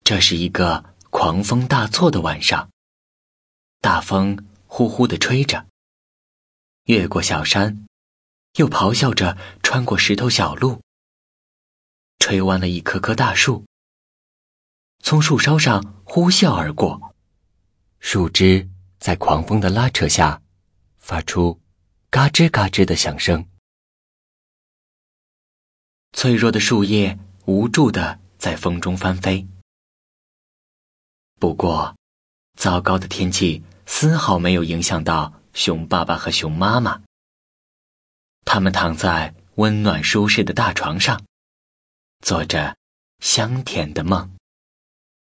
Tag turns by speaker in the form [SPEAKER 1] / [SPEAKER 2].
[SPEAKER 1] 这是一个狂风大作的晚上，大风呼呼地吹着，越过小山，又咆哮着穿过石头小路，吹弯了一棵棵大树，从树梢上呼啸而过，树枝在狂风的拉扯下发出嘎吱嘎吱的响声。脆弱的树叶无助地在风中翻飞。不过，糟糕的天气丝毫没有影响到熊爸爸和熊妈妈。他们躺在温暖舒适的大床上，做着香甜的梦。